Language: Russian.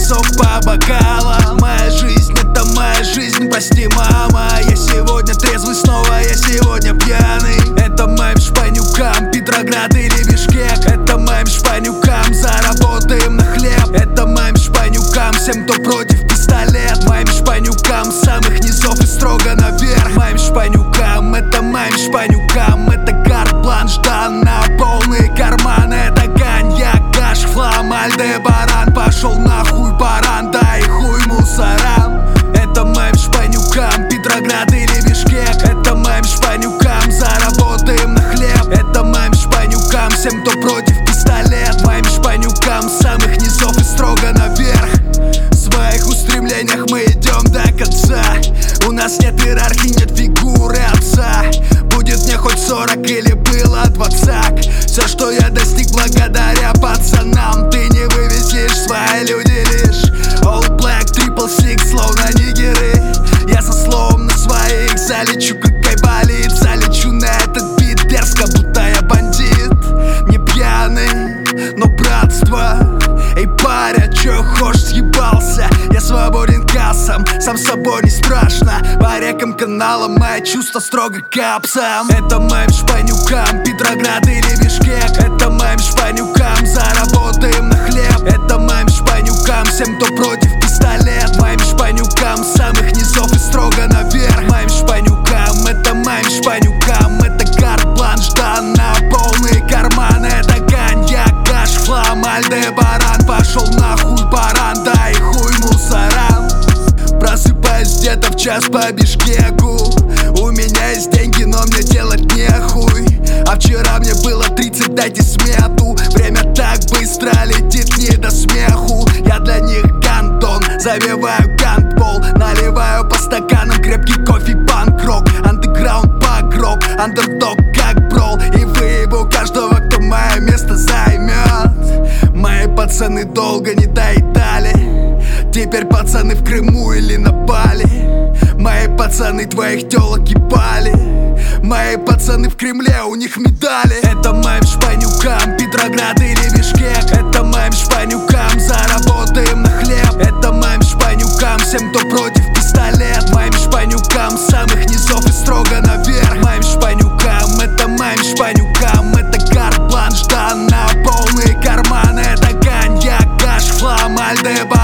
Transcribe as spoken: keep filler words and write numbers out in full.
сок по бокалам. Моя жизнь — это моя жизнь, прости, мама. Я сегодня трезвый снова, я сегодня пьяный. Это моим шпанюкам Петроград или Бишкек. Это моим шпанюкам заработаем на хлеб. Это моим шпанюкам всем, кто против пистолет. Моим шпанюкам самых низов и строго наверх. Моим шпанюкам, это моим шпанюкам. Это карт-бланш дан на полные карманы. Это коньяк, каш, флам, Альдебаран. Пошел нахуй, баран, дай хуй мусорам. Это моим шпанюкам Петроград или Бишкек. Это моим шпанюкам заработаем на хлеб. Это моим шпанюкам всем, кто против пистолет. Моим шпанюкам самых низов и строго наверх. В своих устремлениях мы идем до конца. У нас нет иерархии, нет фигуры отца. Будет мне хоть сорок или было двадцать. Все, что я достиг благодаря пацанам. Ты не вывезешь, свои люди лишь All black, triple six, словно нигеры. Я со словом на своих залечу, как айболит. Залечу на этот бит дерзко, будто я бандит. Не пьяный, но братство. Эй, паря, чё хочешь, съебался? Я свободен кассом, сам собой не страшно. По рекам, каналам мои чувства строго капсом. Это моим шпанюкам Петроград или Бишкек. Это моим шпанюкам заработаем на хлеб. Это моим шпанюкам всем, кто против пистолет. Моим шпанюкам самых низов и строго наверх. Моим шпанюкам, это моим шпанюкам. Это карт-бланш дан на полные карманы. Это коньяк, каш, флам, Альдебаран. Пошел нахуй, баран, дай хуй мусорам. Просыпаюсь где-то в час по Бишкеку. У меня есть деньги, но мне делать нехуй. А вчера мне было тридцать, дайте смету. Время так быстро летит, не до смеху. Я для них гандон, завиваю гандбол. Наливаю по стаканам крепкий кофе, панк-рок. Андеграунд, пак-рок, андердог как брол. И выебу каждого, кто мое место займет. Мои пацаны долго не доедали. Теперь пацаны в Крыму или на Бали. Мои пацаны твоих телок ебали. Мои пацаны в Кремле, у них медали. Это моим шпанюкам Петроград или Бишкек. Это моим шпанюкам заработаем на хлеб. Это моим шпанюкам всем, кто против пистолет. Моим шпанюкам самых низов и строго наверх. Моим шпанюкам, это моим шпанюкам. Это карт-бланш дан на полные карманы. Это коньяк, каш, флам, Альдебаран.